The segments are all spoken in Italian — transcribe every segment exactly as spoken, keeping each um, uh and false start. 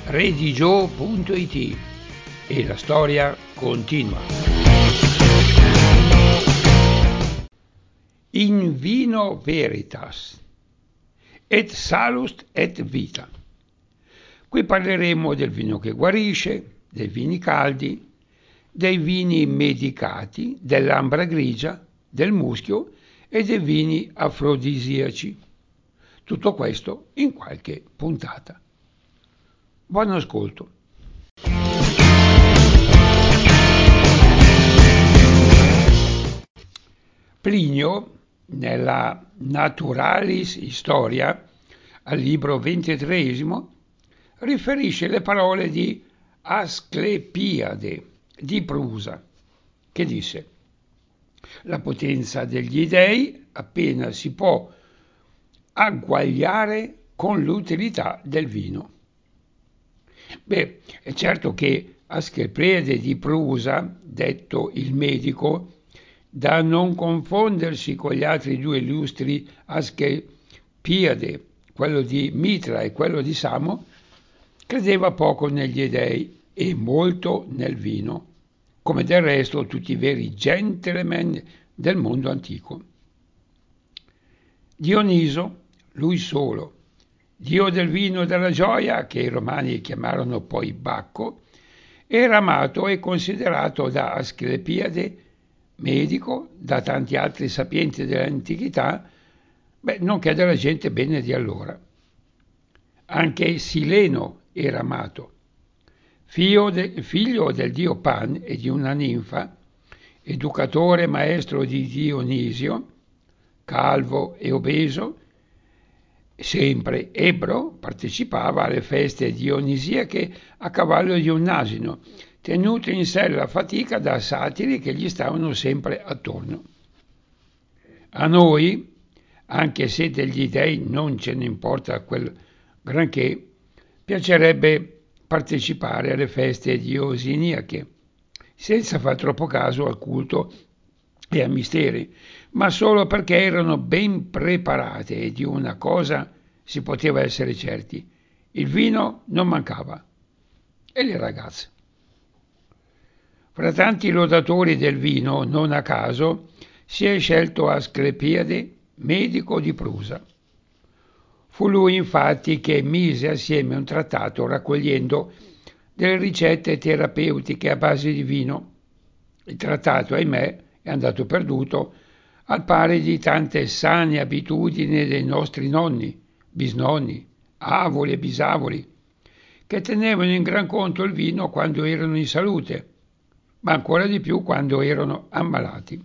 redigio punto it e la storia continua. In vino veritas, et salus et vita. Qui parleremo del vino che guarisce, dei vini caldi, dei vini medicati, dell'ambra grigia, del muschio e dei vini afrodisiaci. Tutto questo in qualche puntata. Buon ascolto. Plinio, nella Naturalis Historia, al libro ventitreesimo, riferisce le parole di Asclepiade di Prusa, che disse: la potenza degli dei appena si può agguagliare con l'utilità del vino. Beh, è certo che Asclepiade di Prusa, detto il medico, da non confondersi con gli altri due illustri Asclepiade, quello di Mitra e quello di Samo, credeva poco negli dei e molto nel vino, come del resto tutti i veri gentleman del mondo antico. Dioniso, lui solo, dio del vino e della gioia, che i romani chiamarono poi Bacco, era amato e considerato da Asclepiade, medico, da tanti altri sapienti dell'antichità, beh, nonché dalla gente bene di allora. Anche Sileno era amato, figlio, de, figlio del dio Pan e di una ninfa, educatore e maestro di Dionisio, calvo e obeso, sempre ebbro, partecipava alle feste dionisiache a cavallo di un asino, tenuto in sella fatica da satiri che gli stavano sempre attorno. A noi, anche se degli dei non ce ne importa quel granché, piacerebbe partecipare alle feste diosiniache, senza far troppo caso al culto e ai misteri, ma solo perché erano ben preparate e di una cosa si poteva essere certi: il vino non mancava e le ragazze. Fra tanti lodatori del vino, non a caso, si è scelto Asclepiade, medico di Prusa. Fu lui infatti che mise assieme un trattato raccogliendo delle ricette terapeutiche a base di vino. Il trattato, ahimè, è andato perduto, al pari di tante sane abitudini dei nostri nonni, bisnonni, avoli e bisavoli, che tenevano in gran conto il vino quando erano in salute, ma ancora di più quando erano ammalati.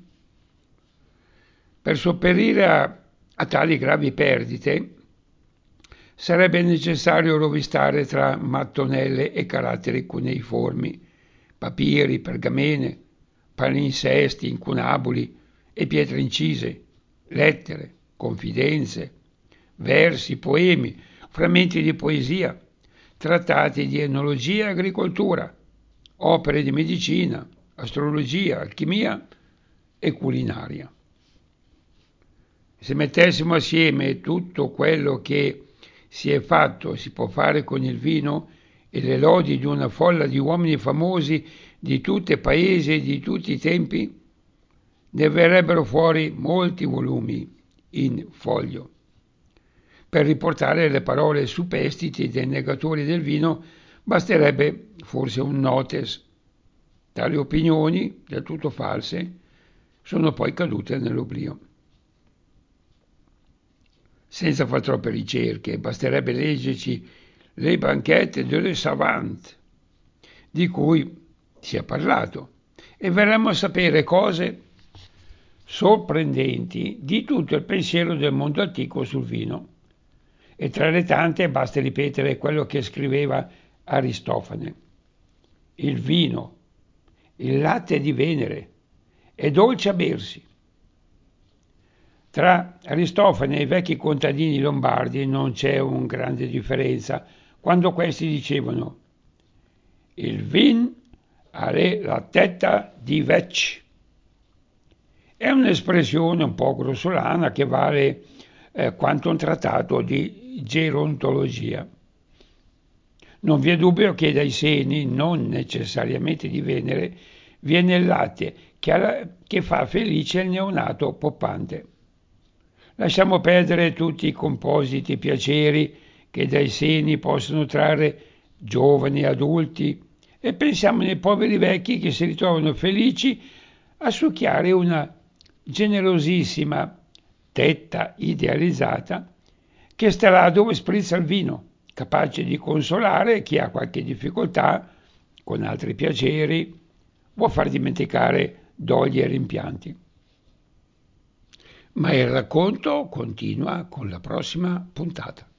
Per sopperire a, a tali gravi perdite sarebbe necessario rovistare tra mattonelle e caratteri cuneiformi, papiri, pergamene, palinsesti, incunaboli e pietre incise, lettere, confidenze, versi, poemi, frammenti di poesia, trattati di enologia e agricoltura, opere di medicina, astrologia, alchimia e culinaria. Se mettessimo assieme tutto quello che si è fatto e si può fare con il vino e le lodi di una folla di uomini famosi di tutti i paesi e di tutti i tempi, ne verrebbero fuori molti volumi in foglio. Per riportare le parole superstiti dei negatori del vino basterebbe forse un notes. Tali opinioni, del tutto false, sono poi cadute nell'oblio. Senza far troppe ricerche, basterebbe leggerci Le banquette de le Savant, di cui si è parlato, e verremo a sapere cose sorprendenti di tutto il pensiero del mondo antico sul vino. E tra le tante basta ripetere quello che scriveva Aristofane: il vino, il latte di Venere, è dolce a bersi. Tra Aristofane e i vecchi contadini lombardi non c'è una grande differenza quando questi dicevano: il vin are la tetta di vecch. È un'espressione un po' grossolana che vale eh, quanto un trattato di gerontologia. Non vi è dubbio che dai seni, non necessariamente di Venere, viene il latte che, ha- che fa felice il neonato poppante. Lasciamo perdere tutti i compositi piaceri che dai seni possono trarre giovani e adulti e pensiamo ai poveri vecchi che si ritrovano felici a succhiare una generosissima tetta idealizzata che starà dove sprizza il vino, capace di consolare chi ha qualche difficoltà con altri piaceri o far dimenticare dogli e rimpianti. Ma il racconto continua con la prossima puntata.